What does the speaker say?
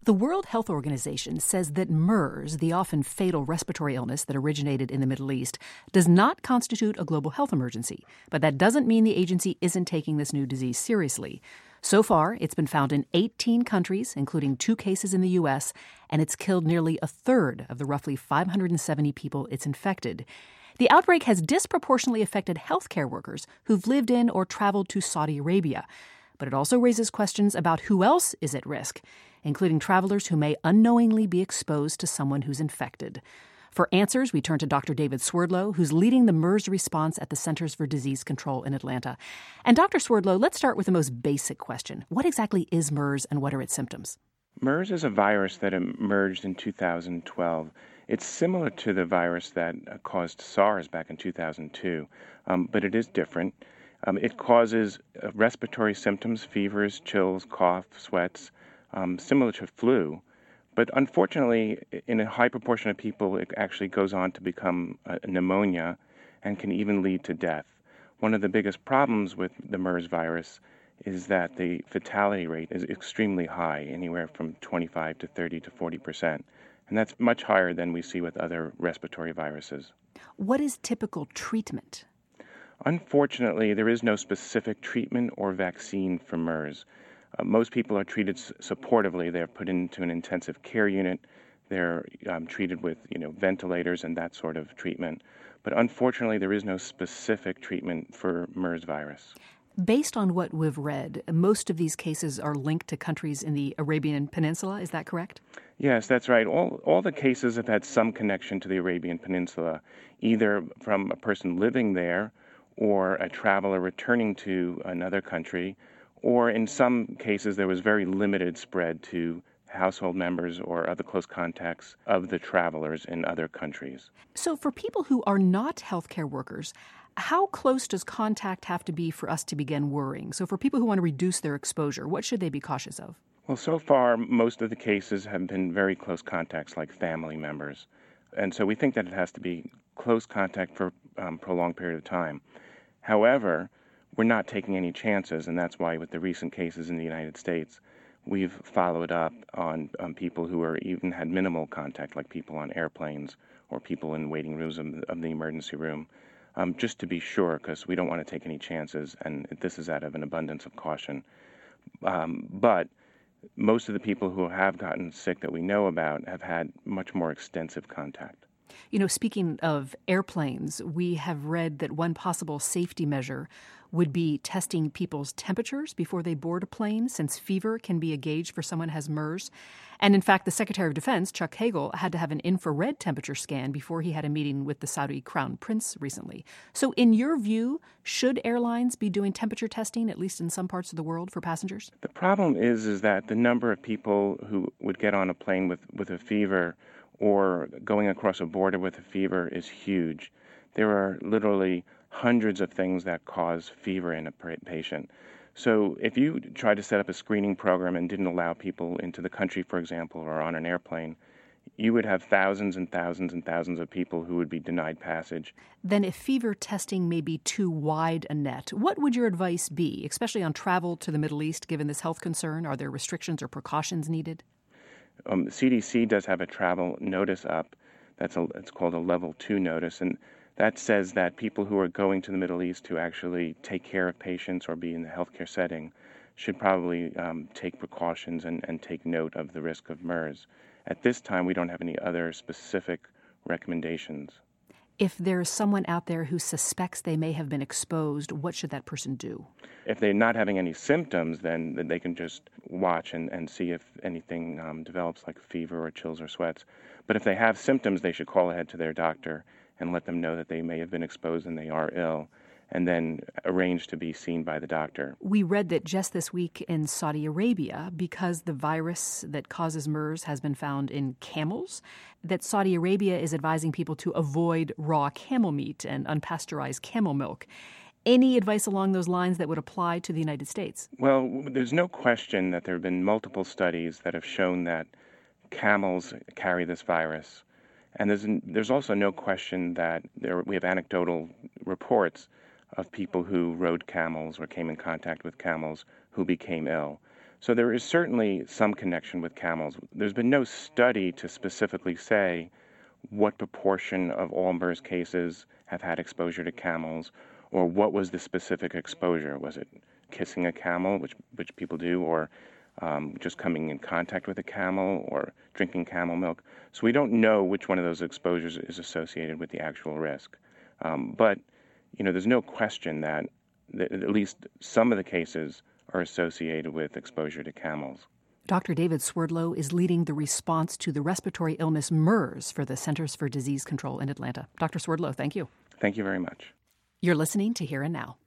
The World Health Organization says that MERS, the often fatal respiratory illness that originated in the Middle East, does not constitute a global health emergency. But that doesn't mean the agency isn't taking this new disease seriously. So far, it's been found in 18 countries, including 2 cases in the U.S., and it's killed nearly a third of the roughly 570 people it's infected. The outbreak has disproportionately affected healthcare workers who've lived in or traveled to Saudi Arabia. But it also raises questions about who else is at risk, including travelers who may unknowingly be exposed to someone who's infected. For answers, we turn to Dr. David Swerdlow, who's leading the MERS response at the Centers for Disease Control in Atlanta. And Dr. Swerdlow, let's start with the most basic question. What exactly is MERS and what are its symptoms? MERS is a virus that emerged in 2012. It's similar to the virus that caused SARS back in 2002, but it is different. It causes respiratory symptoms, fevers, chills, cough, sweats, similar to flu. But unfortunately, in a high proportion of people, it actually goes on to become pneumonia and can even lead to death. One of the biggest problems with the MERS virus is that the fatality rate is extremely high, anywhere from 25 to 30 to 40%. And that's much higher than we see with other respiratory viruses. What is typical treatment? Unfortunately, there is no specific treatment or vaccine for MERS. Most people are treated supportively. They're put into an intensive care unit. They're treated with, ventilators and that sort of treatment. But unfortunately, there is no specific treatment for MERS virus. Based on what we've read, most of these cases are linked to countries in the Arabian Peninsula. Is that correct? Yes, that's right. All the cases have had some connection to the Arabian Peninsula, either from a person living there or a traveler returning to another country, or in some cases there was very limited spread to household members or other close contacts of the travelers in other countries. So for people who are not healthcare workers, how close does contact have to be for us to begin worrying? So for people who want to reduce their exposure, what should they be cautious of? Well, so far, most of the cases have been very close contacts, like family members. And so we think that it has to be close contact for a prolonged period of time. However, we're not taking any chances, and that's why with the recent cases in the United States, we've followed up on people who even had minimal contact, like people on airplanes or people in waiting rooms of the emergency room, just to be sure, because we don't want to take any chances, and this is out of an abundance of caution. But most of the people who have gotten sick that we know about have had much more extensive contact. Speaking of airplanes, we have read that one possible safety measure would be testing people's temperatures before they board a plane, since fever can be a gauge for someone who has MERS. And in fact, the Secretary of Defense, Chuck Hagel, had to have an infrared temperature scan before he had a meeting with the Saudi Crown Prince recently. So in your view, should airlines be doing temperature testing, at least in some parts of the world, for passengers? The problem is that the number of people who would get on a plane with a fever or going across a border with a fever is huge. There are literally hundreds of things that cause fever in a patient. So if you tried to set up a screening program and didn't allow people into the country, for example, or on an airplane, you would have thousands and thousands and thousands of people who would be denied passage. Then if fever testing may be too wide a net, what would your advice be, especially on travel to the Middle East, given this health concern? Are there restrictions or precautions needed? CDC does have a travel notice up. It's called a level 2 notice, and that says that people who are going to the Middle East to actually take care of patients or be in the healthcare setting should probably take precautions and take note of the risk of MERS. At this time, we don't have any other specific recommendations. If there's someone out there who suspects they may have been exposed, what should that person do? If they're not having any symptoms, then they can just watch and see if anything develops like fever or chills or sweats. But if they have symptoms, they should call ahead to their doctor and let them know that they may have been exposed and they are ill, and then arrange to be seen by the doctor. We read that just this week in Saudi Arabia, because the virus that causes MERS has been found in camels, that Saudi Arabia is advising people to avoid raw camel meat and unpasteurized camel milk. Any advice along those lines that would apply to the United States? Well, there's no question that there have been multiple studies that have shown that camels carry this virus. And there's also no question that we have anecdotal reports of people who rode camels or came in contact with camels who became ill. So there is certainly some connection with camels. There's been no study to specifically say what proportion of all MERS cases have had exposure to camels, or what was the specific exposure. Was it kissing a camel, which people do, or just coming in contact with a camel, or drinking camel milk? So we don't know which one of those exposures is associated with the actual risk. But there's no question that at least some of the cases are associated with exposure to camels. Dr. David Swerdlow is leading the response to the respiratory illness MERS for the Centers for Disease Control in Atlanta. Dr. Swerdlow, thank you. Thank you very much. You're listening to Here and Now.